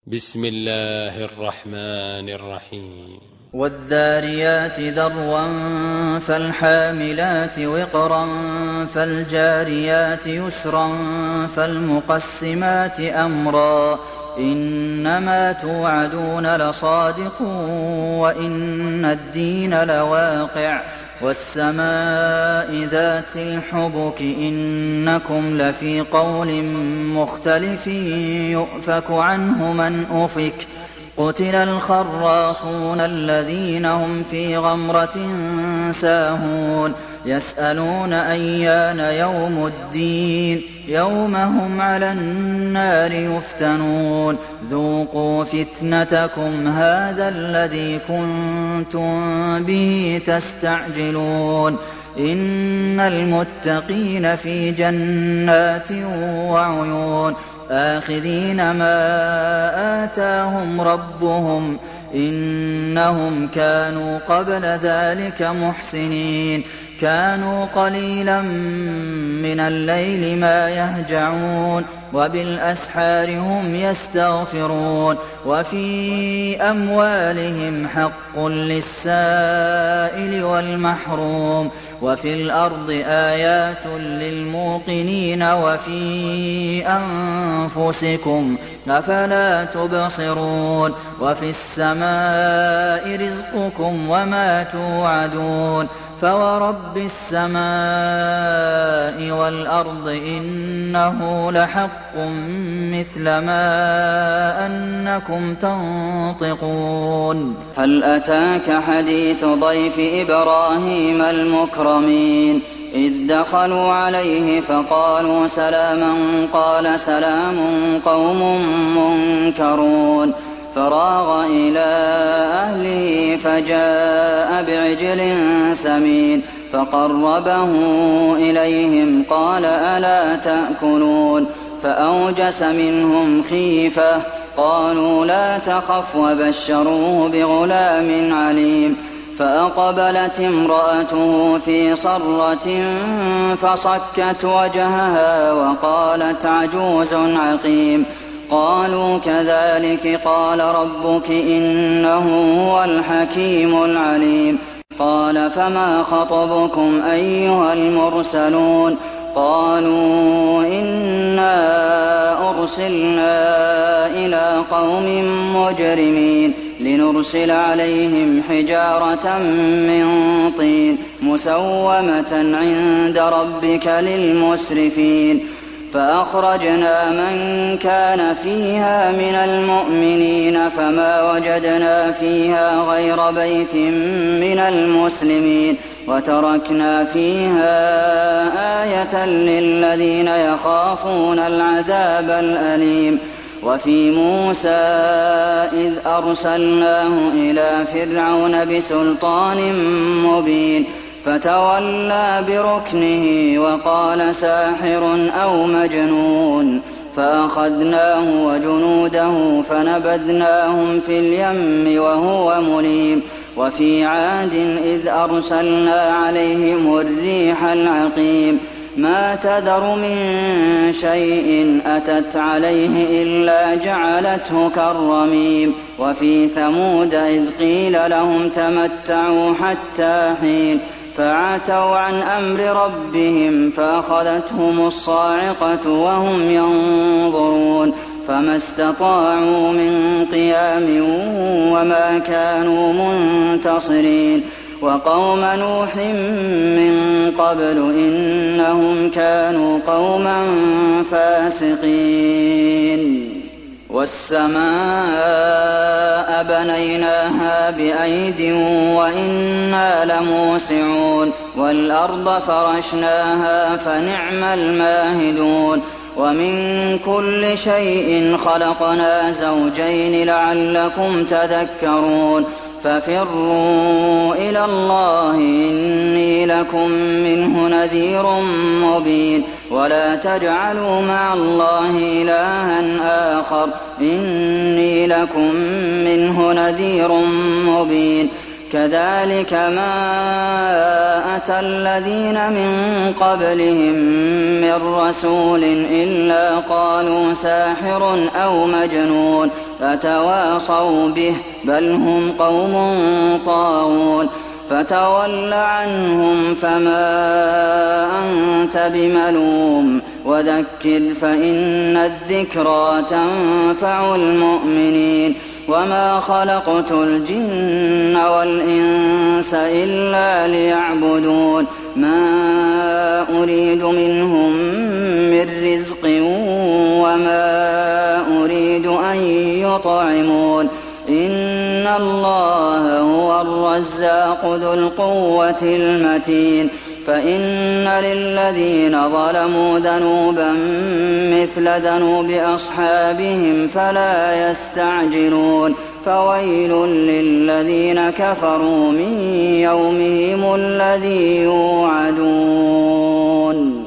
بسم الله الرحمن الرحيم والذاريات ذروا فالحاملات وقرا فالجاريات يسرا فالمقسمات أمرا إنما توعدون لصادق وإن الدين لواقع والسماء ذات الحبك إنكم لفي قول مختلف يؤفك عنه من أفك قتل الخراصون الذين هم في غمرة ساهون يسألون أيان يوم الدين يوم هم على النار يفتنون ذوقوا فتنتكم هذا الذي كنتم به تستعجلون إن المتقين في جنات وعيون آخذين ما آتاهم ربهم إنهم كانوا قبل ذلك محسنين كانوا قليلا من الليل ما يهجعون وبالأسحار هم يستغفرون وفي أموالهم حق للسائل والمحروم وفي الأرض آيات للموقنين وفي أنفسكم أفلا تبصرون وفي السماء رزقكم وما توعدون فورب السماء والأرض إنه لحق مثل ما أنكم تنطقون هل أتاك حديث ضيف إبراهيم المكرمين إذ دخلوا عليه فقالوا سلاما قال سلام قوم منكرون فراغ إلى أهله فجاء بعجل سمين فقربه إليهم قال ألا تأكلون فأوجس منهم خيفة قالوا لا تخف وبشروه بغلام عليم فأقبلت امرأته في صرة فصكت وجهها وقالت عجوز عقيم قالوا كذلك قال ربك إنه هو الحكيم العليم قال فما خطبكم أيها المرسلون قالوا إنا أرسلنا إلى قوم مجرمين لنرسل عليهم حجارة من طين مسومة عند ربك للمسرفين فأخرجنا من كان فيها من المؤمنين فما وجدنا فيها غير بيت من المسلمين وتركنا فيها آية للذين يخافون العذاب الأليم وفي موسى إذ أرسلناه إلى فرعون بسلطان مبين فتولى بركنه وقال ساحر أو مجنون فأخذناه وجنوده فنبذناهم في اليم وهو مليم وفي عاد إذ أرسلنا عليهم الريح العقيم ما تذر من شيء أتت عليه إلا جعلته كالرميم وفي ثمود إذ قيل لهم تمتعوا حتى حين فعتوا عن أمر ربهم فأخذتهم الصاعقة وهم ينظرون فما استطاعوا من قيام وما كانوا منتصرين وقوم نوح من قبل إنهم كانوا قوما فاسقين والسماء بنيناها بأيد وإنا لموسعون والأرض فرشناها فنعم الماهدون ومن كل شيء خلقنا زوجين لعلكم تذكرون ففروا إلى الله إني لكم منه نذير مبين ولا تجعلوا مع الله إلها آخر إني لكم منه نذير مبين كذلك ما أتى الذين من قبلهم من رسول إلا قالوا ساحر أو مجنون أتواصوا به بل هم قوم طاغون فتول عنهم فما أنت بملوم وذكر فإن الذكرى تنفع المؤمنين وما خلقت الجن والإنس إلا ليعبدون ما أريد منهم من رزق وما أريد أن يطعمون إن الله هو الرزاق ذو القوة المتين فإن للذين ظلموا ذنوبا مثل ذنوب أصحابهم فلا يستعجلون فويل للذين كفروا من يومهم الذي يوعدون